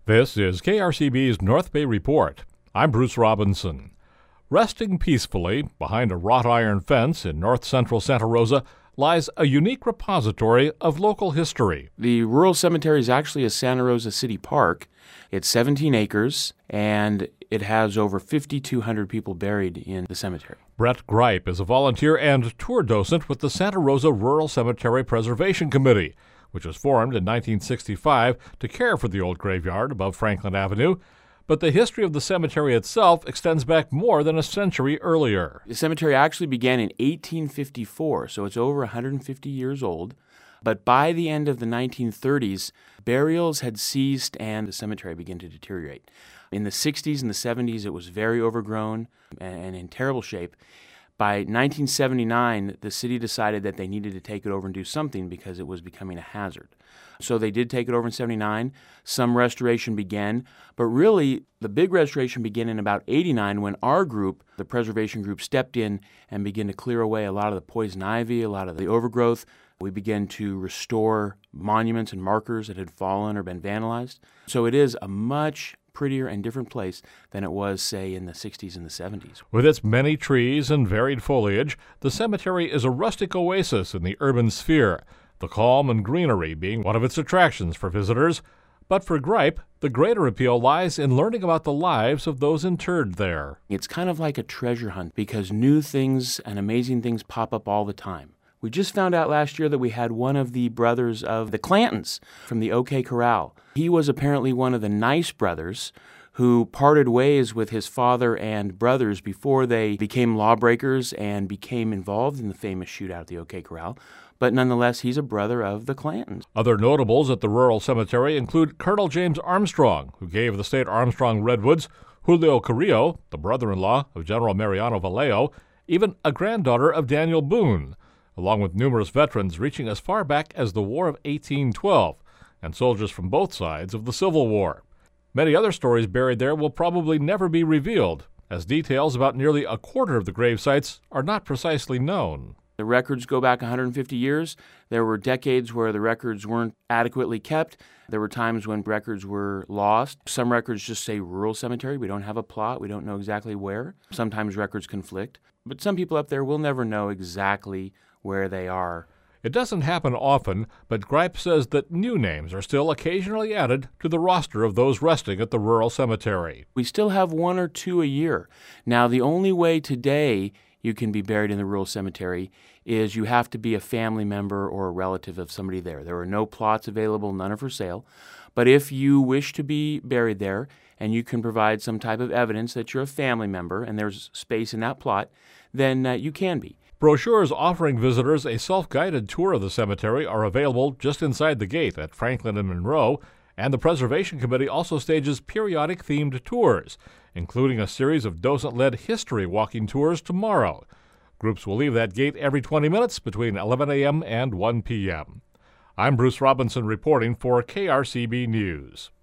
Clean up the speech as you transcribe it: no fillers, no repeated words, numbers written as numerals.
This is KRCB's North Bay Report. I'm Bruce Robinson. Resting peacefully behind a wrought iron fence in north-central Santa Rosa lies a unique repository of local history. The rural cemetery is actually a Santa Rosa City Park. It's 17 acres, and it has over 5,200 people buried in the cemetery. Brett Gripe is a volunteer and tour docent with the Santa Rosa Rural Cemetery Preservation Committee, which was formed in 1965 to care for the old graveyard above Franklin Avenue. But the history of the cemetery itself extends back more than a century earlier. The cemetery actually began in 1854, so it's over 150 years old. But by the end of the 1930s, burials had ceased and the cemetery began to deteriorate. In the 60s and the 70s, it was very overgrown and in terrible shape. By 1979, the city decided that they needed to take it over and do something because it was becoming a hazard. So they did take it over in 79. Some restoration began, but really the big restoration began in about 89 when our group, the preservation group, stepped in and began to clear away a lot of the poison ivy, a lot of the overgrowth. We began to restore monuments and markers that had fallen or been vandalized. So it is a much prettier and different place than it was, say, in the 60s and the 70s. With its many trees and varied foliage, the cemetery is a rustic oasis in the urban sphere, the calm and greenery being one of its attractions for visitors. But for Gripe, the greater appeal lies in learning about the lives of those interred there. It's kind of like a treasure hunt because new things and amazing things pop up all the time. We just found out last year that we had one of the brothers of the Clantons from the OK Corral. He was apparently one of the Nice brothers who parted ways with his father and brothers before they became lawbreakers and became involved in the famous shootout at the OK Corral. But nonetheless, he's a brother of the Clantons. Other notables at the rural cemetery include Colonel James Armstrong, who gave the state Armstrong Redwoods, Julio Carrillo, the brother-in-law of General Mariano Vallejo, even a granddaughter of Daniel Boone, along with numerous veterans reaching as far back as the War of 1812 and soldiers from both sides of the Civil War. Many other stories buried there will probably never be revealed, as details about nearly a quarter of the grave sites are not precisely known. The records go back 150 years. There were decades where the records weren't adequately kept. There were times when records were lost. Some records just say rural cemetery. We don't have a plot. We don't know exactly where. Sometimes records conflict. But some people up there will never know exactly where they are. It doesn't happen often, but Gripe says that new names are still occasionally added to the roster of those resting at the rural cemetery. We still have one or two a year. Now, the only way today you can be buried in the rural cemetery is you have to be a family member or a relative of somebody there. There are no plots available, none are for sale. But if you wish to be buried there and you can provide some type of evidence that you're a family member and there's space in that plot, then you can be. Brochures offering visitors a self-guided tour of the cemetery are available just inside the gate at Franklin and Monroe, and the Preservation Committee also stages periodic themed tours, including a series of docent-led history walking tours tomorrow. Groups will leave that gate every 20 minutes between 11 a.m. and 1 p.m. I'm Bruce Robinson reporting for KRCB News.